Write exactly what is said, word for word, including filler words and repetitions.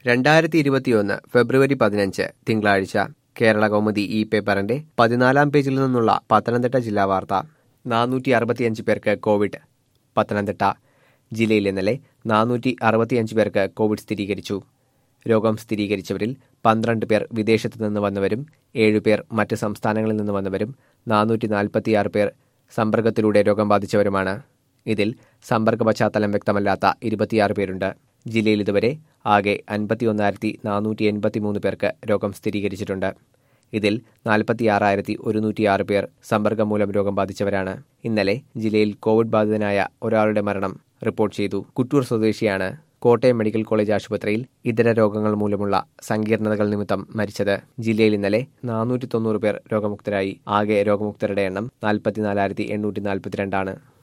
രണ്ടായിരത്തി ഇരുപത്തിയൊന്ന് ഫെബ്രുവരി പതിനഞ്ച് തിങ്കളാഴ്ച കേരള കൗമുദി ഈ പേപ്പറിന്റെ പതിനാലാം പേജിൽ നിന്നുള്ള പത്തനംതിട്ട ജില്ലാ വാർത്ത. നാനൂറ്റി അറുപത്തിയഞ്ച് പേർക്ക് കോവിഡ്. പത്തനംതിട്ട ജില്ലയിൽ ഇന്നലെ നാനൂറ്റി അറുപത്തിയഞ്ച് പേർക്ക് കോവിഡ് സ്ഥിരീകരിച്ചു. രോഗം സ്ഥിരീകരിച്ചവരിൽ പന്ത്രണ്ട് പേർ വിദേശത്തു നിന്ന് വന്നവരും ഏഴുപേർ മറ്റ് സംസ്ഥാനങ്ങളിൽ നിന്ന് വന്നവരും നാനൂറ്റി നാൽപ്പത്തിയാറ് പേർ സമ്പർക്കത്തിലൂടെ രോഗം ബാധിച്ചവരുമാണ്. ഇതിൽ സമ്പർക്ക പശ്ചാത്തലം വ്യക്തമല്ലാത്ത ഇരുപത്തിയാറ് പേരുണ്ട്. ജില്ലയിൽ ഇതുവരെ ആകെ അൻപത്തിയൊന്നായിരത്തി നാനൂറ്റി എൺപത്തി മൂന്ന് പേർക്ക് രോഗം സ്ഥിരീകരിച്ചിട്ടുണ്ട്. ഇതിൽ നാൽപ്പത്തിയാറായിരത്തി ഒരുന്നൂറ്റിയാറ് പേർ സമ്പർക്കം മൂലം രോഗം ബാധിച്ചവരാണ്. ഇന്നലെ ജില്ലയിൽ കോവിഡ് ബാധിതനായ ഒരാളുടെ മരണം റിപ്പോർട്ട് ചെയ്തു. കുറ്റൂർ സ്വദേശിയാണ് കോട്ടയം മെഡിക്കൽ കോളേജ് ആശുപത്രിയിൽ ഇതര രോഗങ്ങൾ മൂലമുള്ള സങ്കീർണതകൾ നിമിത്തം മരിച്ചത്. ജില്ലയിൽ ഇന്നലെ നാനൂറ്റി തൊണ്ണൂറ് പേർ രോഗമുക്തരായി. ആകെ രോഗമുക്തരുടെ എണ്ണം നാൽപ്പത്തിനാലായിരത്തി എണ്ണൂറ്റി നാൽപ്പത്തിരണ്ടാണ്.